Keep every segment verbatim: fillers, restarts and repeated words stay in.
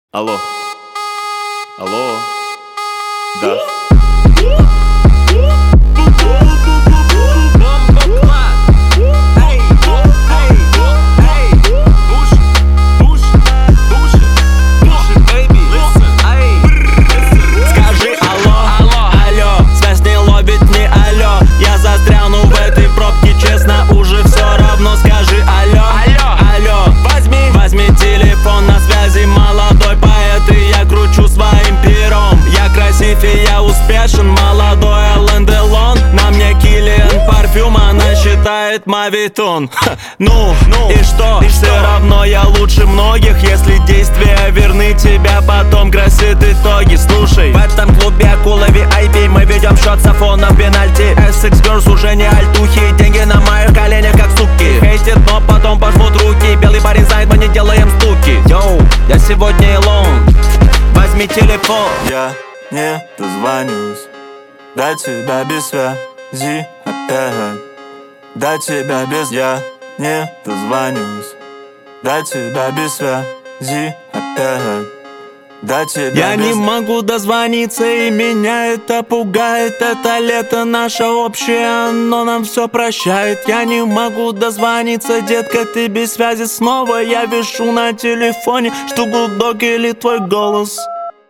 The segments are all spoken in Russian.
Алло. Алло. Да. Скажи алло, алло, алло, связь не ловит, не алло. Я застряну в этой пробке, честно, уже все равно. Скажи алло, алло, алло, возьми, возьми телефон, на связи молодой поэт, и я кручу своим пером. Я красив и я успешен, молодой Ален Делон. На мне Киллиан парфюм, она считает мавитон. Ну, ну и что? И все равно я лучше многих, если действия верны, тебя потом красит итоги. Слушай, в этом клубе акула ви ай пи, мы ведем счет с фоном пенальти. эс икс Girls уже не альтухи, деньги на моих коленях как суки. Хейтит, но потом пожмут руки, белый парень знает, мы не делаем стуки. Йоу, я сегодня Илон, возьми телефон. Я не дозвонюсь до тебя без связи опять. До тебя без я не дозвонюсь до тебя без связи опять. До тебя Я без... не могу дозвониться, и меня это пугает. Это лето наше общее, оно нам все прощает. Я не могу дозвониться, детка, ты без связи снова. Я вешу на телефоне, что гудок или твой голос.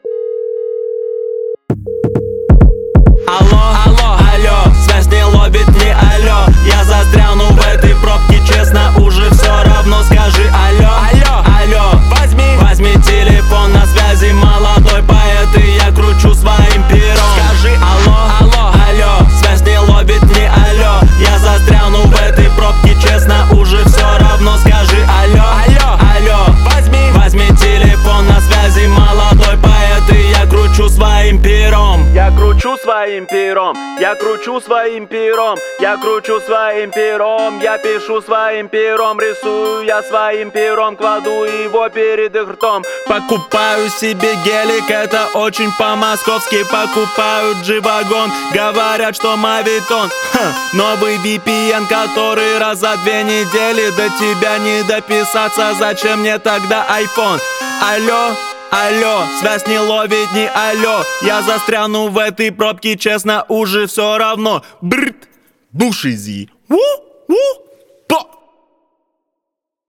Алло, алло, алло, связь не ловит, не алло. Я застряну в этой пробке, честно, уже все равно. Скажи алло, алло, алло, возьми, возьми телефон, на связи молодой поэт, и я кручу своим пером. Скажи алло, алло, алло, связь не ловит, не алло. Я застряну в этой пробке, честно, уже все равно. Скажи алло, алло, алло, возьми, возьми телефон, на связи молодой поэт, и я кручу своим пером. Я кручу своим пером, я кручу своим пером, я кручу своим пером, я пишу своим пером, рисую я своим пером, кладу его перед их ртом. Покупаю себе гелик, это очень по-московски. Покупаю джи-вагон, говорят, что мавитон. Ха, новый ви пи эн, который раз за две недели. До тебя не дописаться, зачем мне тогда айфон? Алло, алло, связь не ловит, не алло. Я застряну в этой пробке, честно, уже все равно. Бррт, бушизи, у, у, по.